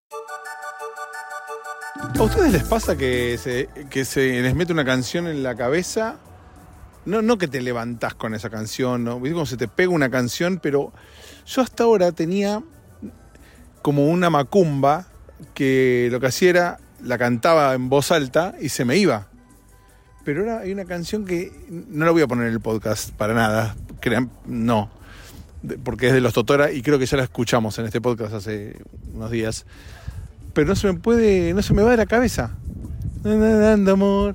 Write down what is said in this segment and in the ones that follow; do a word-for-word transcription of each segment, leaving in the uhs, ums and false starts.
¿A ustedes les pasa que se, que se les mete una canción en la cabeza? No, no que te levantás con esa canción, ¿no? ¿Viste cómo se te pega una canción? Pero yo hasta ahora tenía como una macumba que lo que hacía era, la cantaba en voz alta y se me iba. Pero ahora hay una canción que no la voy a poner en el podcast para nada, crean, no, porque es de Los Totora y creo que ya la escuchamos en este podcast hace unos días. Pero no se me puede, no se me va de la cabeza. Dando amor,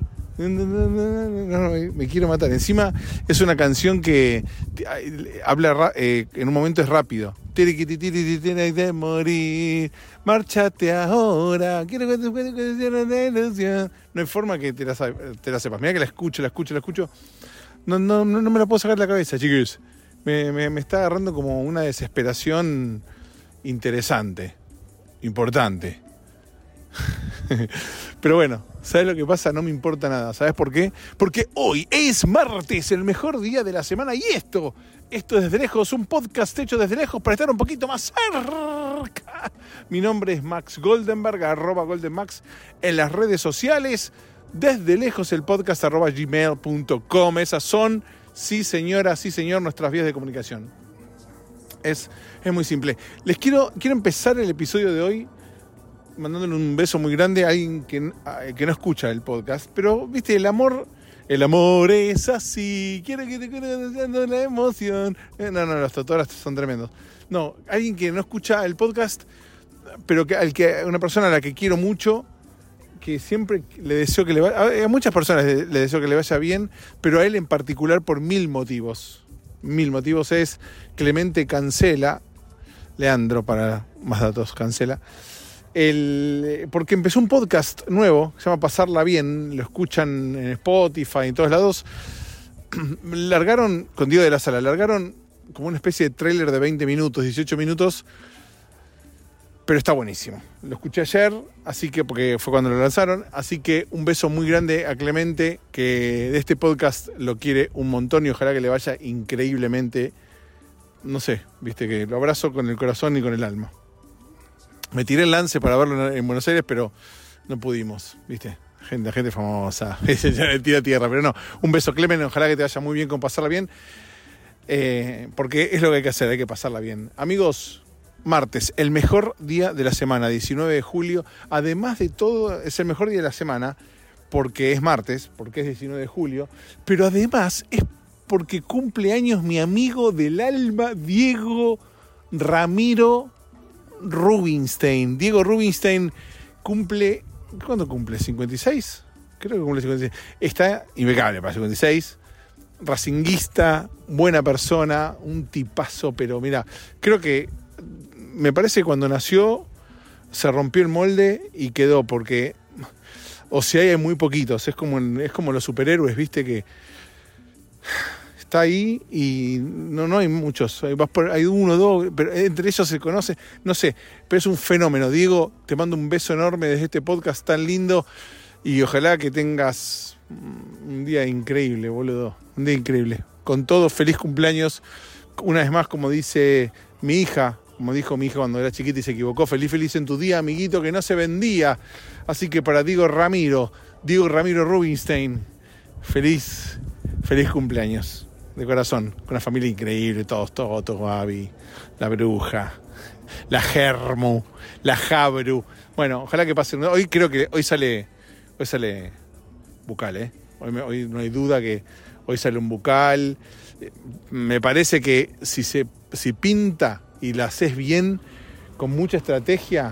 me quiero matar. Encima es una canción que habla, eh, en un momento es rápido. Tienes de morir, márchate ahora. Quiero que te de ilusión. No hay forma que te la, te la sepas. Mirá que la escucho, la escucho, la escucho. No, no, no, no me la puedo sacar de la cabeza, chicos. Me, me, me está agarrando como una desesperación interesante, importante. Pero bueno, ¿sabes lo que pasa? No me importa nada. ¿Sabes por qué? Porque hoy es martes, el mejor día de la semana. Y esto, esto Desde Lejos, un podcast hecho desde lejos para estar un poquito más cerca. Mi nombre es Max Goldenberg, arroba Goldenmax en las redes sociales. Desde Lejos, el podcast, arroba gmail punto com. Esas son, sí señora, sí señor, nuestras vías de comunicación. Es, es muy simple. Les quiero, quiero empezar el episodio de hoy mandándole un beso muy grande a alguien que, que no escucha el podcast. Pero, viste, el amor, el amor es así. Quiero que te dando la emoción. No, no, los Totoras son tremendos. No, alguien que no escucha el podcast, pero que, al que una persona a la que quiero mucho, que siempre le deseo que le vaya, a muchas personas le, le deseo que le vaya bien, pero a él en particular por mil motivos. Mil motivos es Clemente Cancela, Leandro para más datos, Cancela. El, porque empezó un podcast nuevo, se llama Pasarla Bien, lo escuchan en Spotify, en todos lados. Largaron, con Diego de la Sala, largaron como una especie de tráiler de veinte minutos, dieciocho minutos, pero está buenísimo. Lo escuché ayer, así que, porque fue cuando lo lanzaron, así que un beso muy grande a Clemente, que de este podcast lo quiere un montón y ojalá que le vaya increíblemente, no sé, viste, que lo abrazo con el corazón y con el alma. Me tiré el lance para verlo en Buenos Aires, pero no pudimos, ¿viste? Gente, gente famosa, tira tierra, pero no. Un beso, Clemen, ojalá que te vaya muy bien con Pasarla Bien, eh, porque es lo que hay que hacer, hay que pasarla bien. Amigos, martes, el mejor día de la semana, diecinueve de julio. Además de todo, es el mejor día de la semana porque es martes, porque es diecinueve de julio, pero además es porque cumple años mi amigo del alma, Diego Ramiro Rubinstein. Diego Rubinstein cumple, ¿cuándo cumple? ¿cincuenta y seis? Creo que cumple cincuenta y seis. Está impecable para cincuenta y seis. Racinguista, buena persona, un tipazo, pero mira, creo que me parece que cuando nació se rompió el molde y quedó, porque o sea, hay muy poquitos, es como, es como los superhéroes, viste, que está ahí y no, no hay muchos, hay, hay uno, dos, pero entre ellos se conoce, no sé, pero es un fenómeno. Diego, te mando un beso enorme desde este podcast tan lindo y ojalá que tengas un día increíble, boludo, un día increíble. Con todo, feliz cumpleaños, una vez más, como dice mi hija, como dijo mi hija cuando era chiquita y se equivocó, feliz, feliz en tu día, amiguito, que no se vendía. Así que para Diego Ramiro, Diego Ramiro Rubinstein, feliz, feliz cumpleaños. De corazón, con una familia increíble, todos, todos, todos, Gaby, la bruja, la Germu, la Jabru. Bueno, ojalá que pasen. Hoy creo que hoy sale, hoy sale bucal, ¿eh? Hoy, me, hoy no hay duda que hoy sale un bucal. Me parece que si se, si pinta y la haces bien, con mucha estrategia,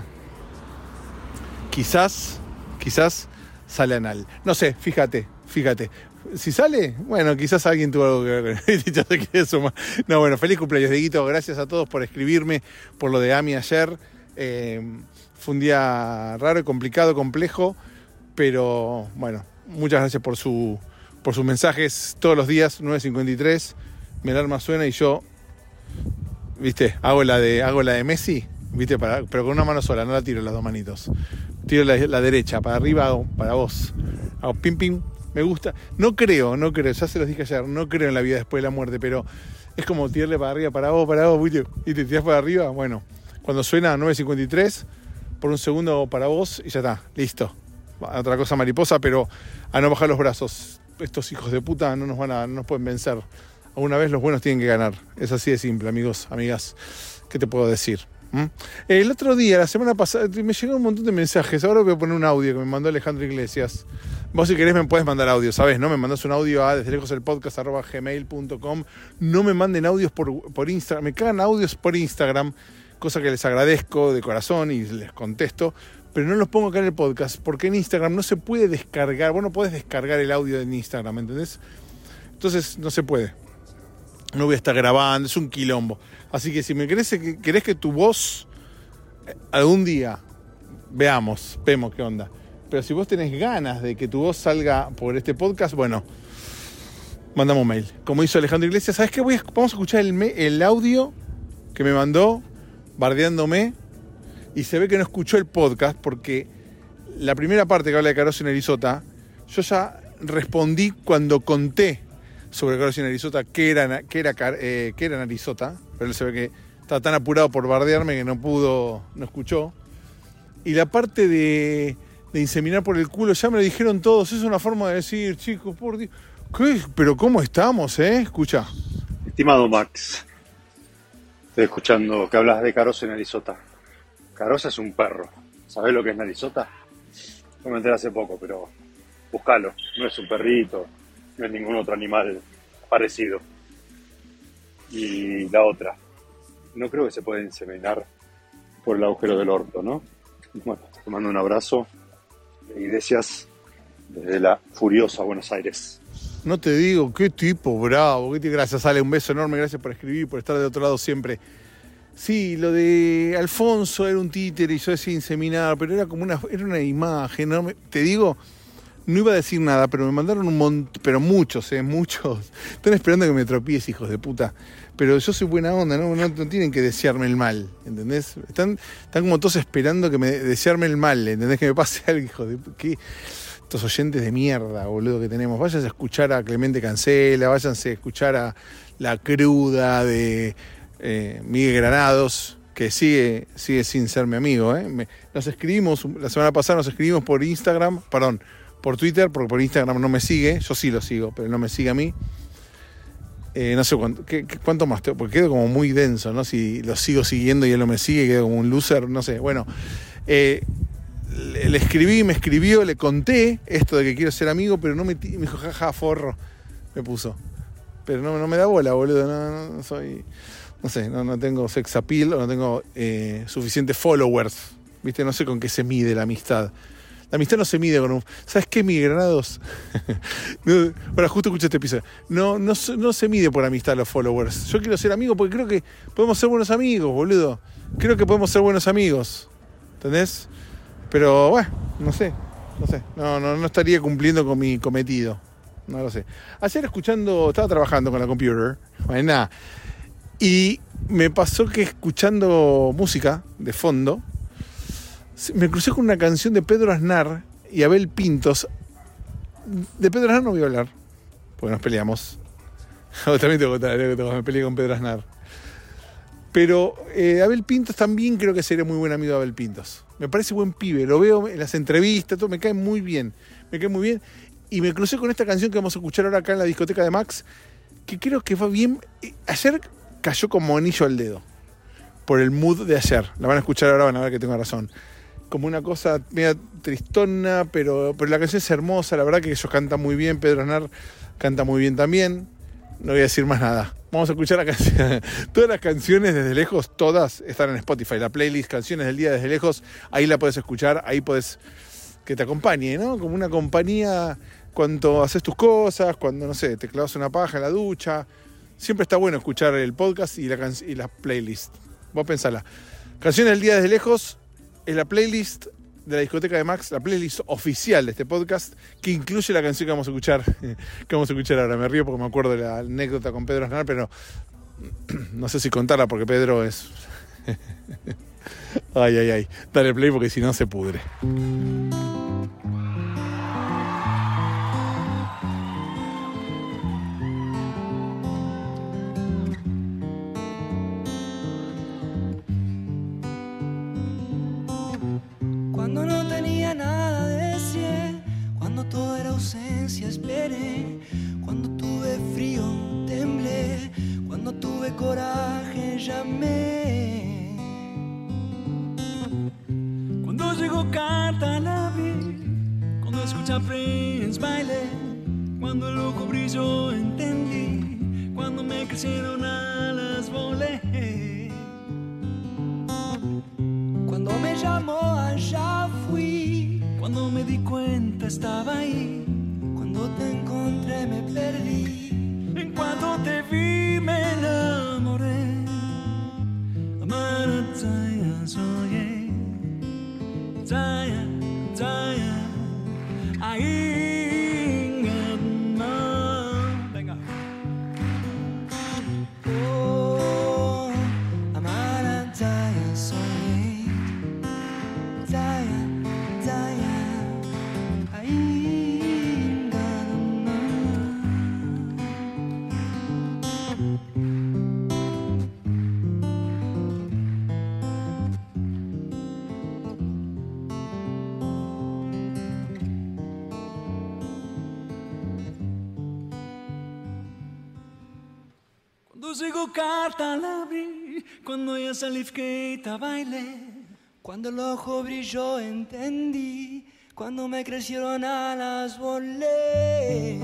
quizás, quizás sale anal. No sé, fíjate, fíjate. Si sale, bueno, quizás alguien tuvo algo que ver con él. Yo sé que eso más. No, bueno, feliz cumpleaños, Dieguito. Gracias a todos por escribirme, por lo de Ami ayer. Eh, fue un día raro, complicado, complejo, pero bueno, muchas gracias por su por sus mensajes todos los días, nueve cincuenta y tres. Mi alarma suena y yo, viste, hago la de hago la de Messi, viste, para, pero con una mano sola, no la tiro las dos manitos. Tiro la, la derecha, para arriba, hago, para vos. Hago pim pim. Me gusta, no creo, no creo, ya se los dije ayer, no creo en la vida después de la muerte, pero es como tirarle para arriba, para vos, para vos, ¿viste? Y te tirás para arriba, bueno, cuando suena nueve cincuenta y tres, por un segundo para vos y ya está, listo. Otra cosa mariposa, pero a no bajar los brazos. Estos hijos de puta no nos van a, no nos pueden vencer. Alguna vez los buenos tienen que ganar. Es así de simple, amigos, amigas. ¿Qué te puedo decir? ¿Mm? El otro día, la semana pasada, me llegaron un montón de mensajes. Ahora voy a poner un audio que me mandó Alejandro Iglesias. Vos si querés me puedes mandar audio, ¿sabes? ¿No? Me mandás un audio a desde lejos el podcast arroba gmail punto com. No me manden audios por, por Instagram. Me cagan audios por Instagram, cosa que les agradezco de corazón y les contesto. Pero no los pongo acá en el podcast, porque en Instagram no se puede descargar. Vos no podés descargar el audio en Instagram, ¿entendés? Entonces no se puede. No voy a estar grabando, es un quilombo. Así que si me querés, querés que tu voz algún día, veamos, vemos qué onda. Pero si vos tenés ganas de que tu voz salga por este podcast, bueno, mandame un mail. Como hizo Alejandro Iglesias, ¿sabes qué? Voy a, vamos a escuchar el, el audio que me mandó bardeándome. Y se ve que no escuchó el podcast porque la primera parte que habla de Caroso y Narizota, yo ya respondí cuando conté sobre Caroso y Narizota que era, que era, eh, que era Narizota, pero él se ve que estaba tan apurado por bardearme que no pudo, no escuchó. Y la parte de, de inseminar por el culo, ya me lo dijeron todos, es una forma de decir, chicos, por Dios, ¿qué? Pero ¿cómo estamos, eh? Escucha. Estimado Max, estoy escuchando que hablas de Caroso y Narizota. Carosa es un perro. ¿Sabés lo que es Narizota? No me enteré hace poco, pero búscalo. No es un perrito, no es ningún otro animal parecido. Y la otra, no creo que se pueda inseminar por el agujero del orto, ¿no? Bueno, te mando un abrazo de Iglesias desde la furiosa Buenos Aires. No te digo, qué tipo bravo. Qué tipo, gracias, Ale, un beso enorme, gracias por escribir, por estar de otro lado siempre. Sí, lo de Alfonso era un títere y yo decía inseminar, pero era como una, era una imagen, ¿no? Te digo, no iba a decir nada, pero me mandaron un montón, pero muchos, ¿eh? Muchos. Están esperando que me tropiece, hijos de puta. Pero yo soy buena onda, ¿no? No, no tienen que desearme el mal, ¿entendés? Están, están como todos esperando que me desearme el mal, ¿entendés? Que me pase algo, hijo de puta. Estos oyentes de mierda, boludo, que tenemos. Váyanse a escuchar a Clemente Cancela, váyanse a escuchar a La Cruda de... Eh, Miguel Granados, que sigue, sigue sin ser mi amigo, ¿eh? Me, nos escribimos, la semana pasada nos escribimos por Instagram, perdón, por Twitter, porque por Instagram no me sigue, yo sí lo sigo, pero no me sigue a mí. Eh, no sé cuánto, ¿qué, qué, cuánto más, porque quedo como muy denso, ¿no? Si lo sigo siguiendo y él no me sigue, quedo como un loser, no sé, bueno. Eh, le, le escribí, me escribió, le conté esto de que quiero ser amigo, pero no me, me dijo, jaja, forro, me puso. Pero no, no me da bola, boludo, no, no soy... No sé, no, no tengo sex appeal o no tengo eh, suficientes followers. ¿Viste? No sé con qué se mide la amistad. La amistad no se mide con un... ¿Sabes qué, Miguel Granados? no, ahora, justo escuché este episodio. No, no, no se mide por amistad los followers. Yo quiero ser amigo porque creo que podemos ser buenos amigos, boludo. Creo que podemos ser buenos amigos. ¿Entendés? Pero, bueno, no sé. No sé. No, no, no estaría cumpliendo con mi cometido. No lo sé. Ayer escuchando... Estaba trabajando con la computer. Bueno, nada. Y me pasó que escuchando música de fondo, me crucé con una canción de Pedro Aznar y Abel Pintos. De Pedro Aznar no voy a hablar, porque nos peleamos. También tengo que contar que me peleé con Pedro Aznar. Pero eh, Abel Pintos también creo que sería muy buen amigo de Abel Pintos. Me parece buen pibe, lo veo en las entrevistas, todo, me cae muy bien. Me cae muy bien. Y me crucé con esta canción que vamos a escuchar ahora acá en la discoteca de Max, que creo que va bien. Ayer cayó como anillo al dedo por el mood de ayer. La van a escuchar ahora, van a ver que tengo razón. Como una cosa media tristona, pero, pero la canción es hermosa. La verdad que ellos cantan muy bien. Pedro Aznar canta muy bien también. No voy a decir más nada. Vamos a escuchar la canción. Todas las canciones desde lejos, todas están en Spotify. La playlist Canciones del Día desde lejos, ahí la puedes escuchar. Ahí puedes que te acompañe, ¿no? Como una compañía cuando haces tus cosas, cuando, no sé, te clavas una paja en la ducha. Siempre está bueno escuchar el podcast y la, can- y la playlist. Vos pensala. Canciones del Día desde lejos es la playlist de la discoteca de Max, la playlist oficial de este podcast, que incluye la canción que vamos a escuchar, que vamos a escuchar ahora. Me río porque me acuerdo de la anécdota con Pedro Aznar, pero no sé si contarla porque Pedro es... ay, ay, ay. Dale play porque si no se pudre. Cuando no tenía nada decir, cuando todo era ausencia esperé, cuando tuve frío temblé, cuando tuve coraje llamé. Cuando llegó carta la abrí, cuando escuché a Prince bailé, cuando el ojo brilló entendí, cuando me crecieron alas volé. Cuando me llamó allá fui, cuando me di cuenta estaba ahí, cuando te encontré me perdí, en cuanto te vi me enamoré. Amarataya soy, Taya, Taya, ahí no. Venga. Oh, Amarataya soy, Taya, Taya, ahí no. Cuando llegó carta la abrí, cuando ya salí fkeita bailé, cuando el ojo brilló entendí, cuando me crecieron alas volé.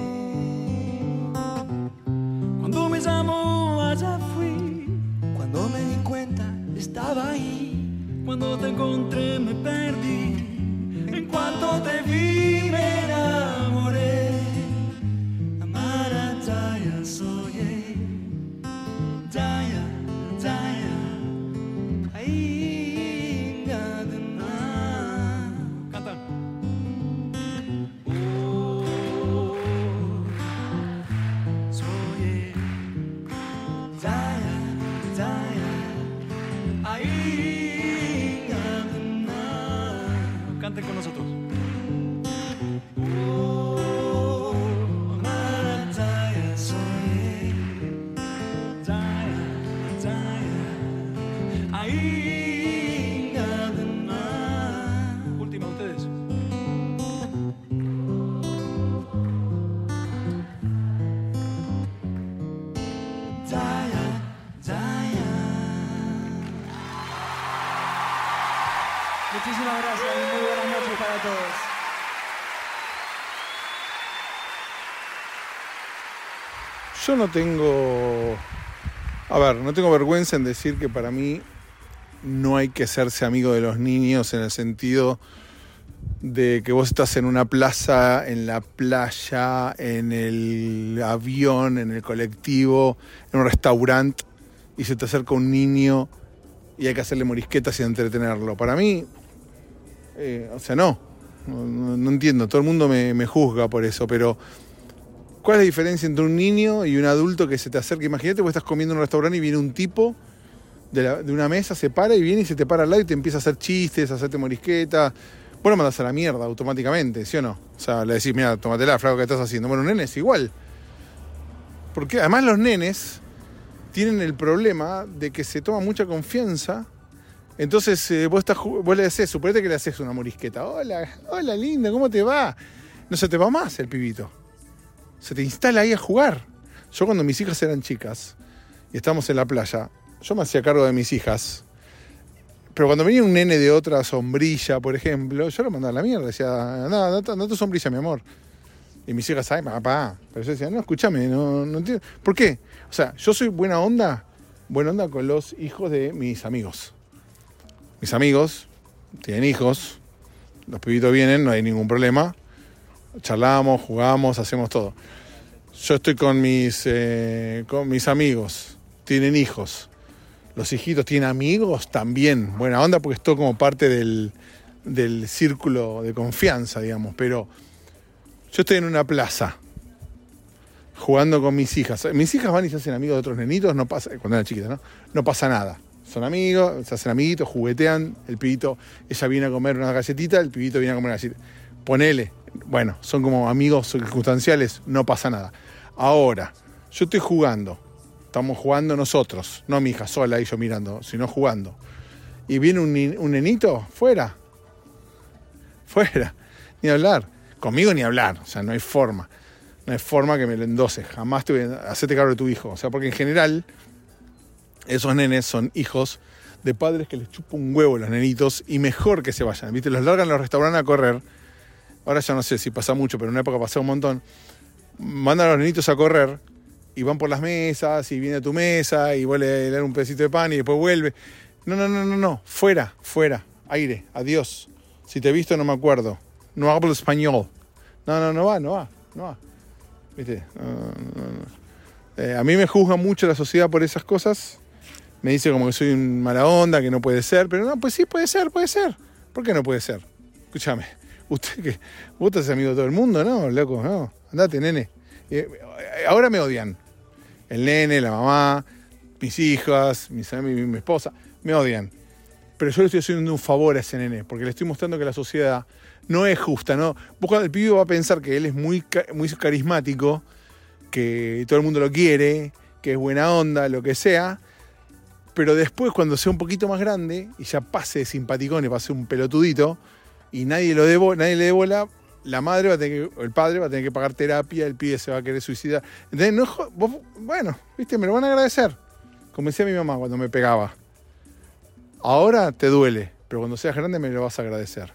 Cuando me llamó allá fui, cuando me di cuenta estaba ahí, cuando te encontré me perdí, en cuanto te vi me enamoré. Amarataya soy, Taya, Taya, ahí nada. Canta. Oh, soy Taya, Taya, ahí nada. Canten con nosotros. Oh, Amarataya soy, Taya, Taya, ahí nada más. Última, ustedes. Taya, Taya. Muchísimas gracias y muy buenas noches para todos. Yo no tengo... A ver, no tengo vergüenza en decir que para mí no hay que hacerse amigo de los niños en el sentido de que vos estás en una plaza, en la playa, en el avión, en el colectivo, en un restaurante y se te acerca un niño y hay que hacerle morisquetas y entretenerlo. Para mí, eh, o sea, no, no, no entiendo, todo el mundo me, me juzga por eso, pero ¿cuál es la diferencia entre un niño y un adulto que se te acerca? Imagínate, vos estás comiendo en un restaurante y viene un tipo de, la, de una mesa, se para y viene y se te para al lado y te empieza a hacer chistes, a hacerte morisqueta. Vos lo mandás a la mierda automáticamente, ¿sí o no? O sea, le decís, mira, tómatela, flaco, ¿qué estás haciendo? Bueno, un nene es igual. Porque además los nenes tienen el problema de que se toma mucha confianza. Entonces eh, vos, estás, vos le decís, suponete que le haces una morisqueta. Hola, hola linda, ¿cómo te va? No se te va más el pibito. Se te instala ahí a jugar. Yo cuando mis hijas eran chicas y estábamos en la playa, yo me hacía cargo de mis hijas. Pero cuando venía un nene de otra sombrilla, por ejemplo, yo lo mandaba a la mierda. Decía, no, no, no tu sombrilla, mi amor. Y mis hijas, ay, papá. Pero yo decía, no, escúchame, no, no entiendo. ¿Por qué? O sea, yo soy buena onda, buena onda con los hijos de mis amigos. Mis amigos tienen hijos, los pibitos vienen, no hay ningún problema. Charlamos, jugamos, hacemos todo. Yo estoy con mis, eh, con mis amigos, tienen hijos. Los hijitos tienen amigos también. Buena onda porque es todo como parte del, del círculo de confianza, digamos. Pero yo estoy en una plaza jugando con mis hijas. Mis hijas van y se hacen amigos de otros nenitos, no pasa, cuando eran chiquitas, ¿no? No pasa nada. Son amigos, se hacen amiguitos, juguetean, el pibito, ella viene a comer una galletita, el pibito viene a comer una galletita. Ponele, bueno, son como amigos circunstanciales, no pasa nada. Ahora, yo estoy jugando, estamos jugando nosotros, no mi hija sola y yo mirando, sino jugando. Y viene un, un nenito fuera, fuera, ni hablar. Conmigo ni hablar, o sea, no hay forma. No hay forma que me lo endoses. Jamás te voy a hacerte cargo de tu hijo. O sea, porque en general, esos nenes son hijos de padres que les chupa un huevo a los nenitos y mejor que se vayan. ¿Viste? Los largan a los restaurantes a correr. Ahora ya no sé si pasa mucho, pero en una época pasaba un montón. Mandan a los nenitos a correr y van por las mesas y viene a tu mesa y vuelve a dar un pedacito de pan y después vuelve. No, no, no, no, no. Fuera, fuera. Aire, adiós. Si te he visto no me acuerdo. No hablo español. No, no, no va, no va, no va. ¿Viste? No, no, no. Eh, a mí me juzga mucho la sociedad por esas cosas. Me dice como que soy un mala onda, que no puede ser. Pero no, pues sí, puede ser, puede ser. ¿Por qué no puede ser? Escúchame. Usted que vos estás amigo de todo el mundo, ¿no? Loco, no. Andate, nene. Eh, ahora me odian. El nene, la mamá, mis hijas, mis, mi, mi esposa, me odian. Pero yo le estoy haciendo un favor a ese nene, porque le estoy mostrando que la sociedad no es justa, ¿no? Vos, el pibe va a pensar que él es muy, muy carismático, que todo el mundo lo quiere, que es buena onda, lo que sea, pero después cuando sea un poquito más grande y ya pase de simpaticón y pase un pelotudito y nadie, lo debo, nadie le dé bola, la madre va a tener que, o el padre va a tener que pagar terapia, el pibe se va a querer suicidar. Entonces, no, vos, bueno, viste, me lo van a agradecer. Como decía mi mamá cuando me pegaba. Ahora te duele, pero cuando seas grande me lo vas a agradecer.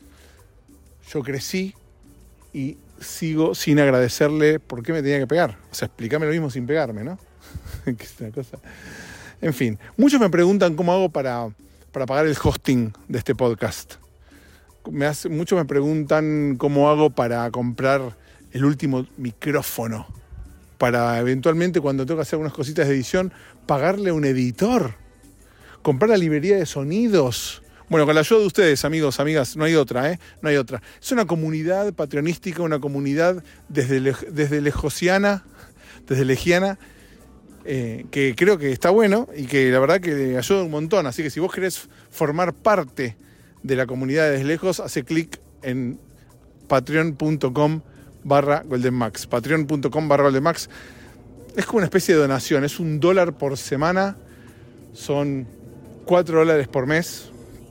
Yo crecí y sigo sin agradecerle por qué me tenía que pegar. O sea, explícame lo mismo sin pegarme, ¿no? Que es una cosa. En fin, muchos me preguntan cómo hago para, para pagar el hosting de este podcast. Me hace, muchos me preguntan cómo hago para comprar el último micrófono. Para eventualmente, cuando tengo que hacer algunas cositas de edición, pagarle a un editor. Comprar la librería de sonidos. Bueno, con la ayuda de ustedes, amigos, amigas, no hay otra, ¿eh? No hay otra. Es una comunidad patreonística, una comunidad desde, desde lejosiana, desde legiana, eh, que creo que está bueno y que la verdad que ayuda un montón. Así que si vos querés formar parte de la comunidad desde lejos, hace clic en patreon.com barra goldenmax. Patreon.com barra goldenmax. Es como una especie de donación, es un dólar por semana, son cuatro dólares por mes.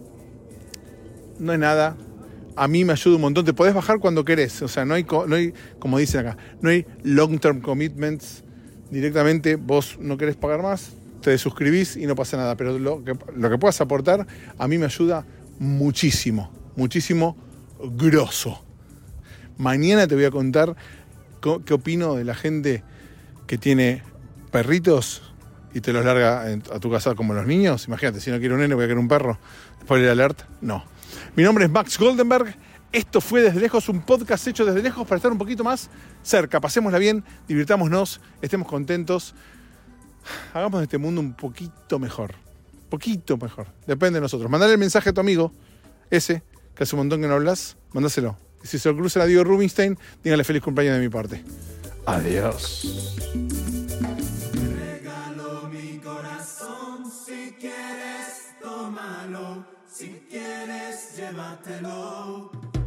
No es nada, a mí me ayuda un montón. Te podés bajar cuando querés, o sea, no hay, no hay, como dicen acá, no hay long term commitments. Directamente vos no querés pagar más, te suscribís y no pasa nada. Pero lo que, lo que puedas aportar a mí me ayuda muchísimo, muchísimo grosso. Mañana te voy a contar qué opino de la gente que tiene perritos y te los larga a tu casa como los niños. Imagínate, si no quiero un nene voy a querer un perro. Spoiler alert, no. Mi nombre es Max Goldenberg. Esto fue Desde Lejos, un podcast hecho desde lejos para estar un poquito más cerca. Pasémosla bien, divirtámonos, estemos contentos. Hagamos de este mundo un poquito mejor. Poquito mejor. Depende de nosotros. Mandale el mensaje a tu amigo, ese, que hace un montón que no hablas, mandáselo. Y si se lo cruza a Diego Rubinstein, dígale feliz cumpleaños de mi parte. Adiós. Si quieres, llévatelo.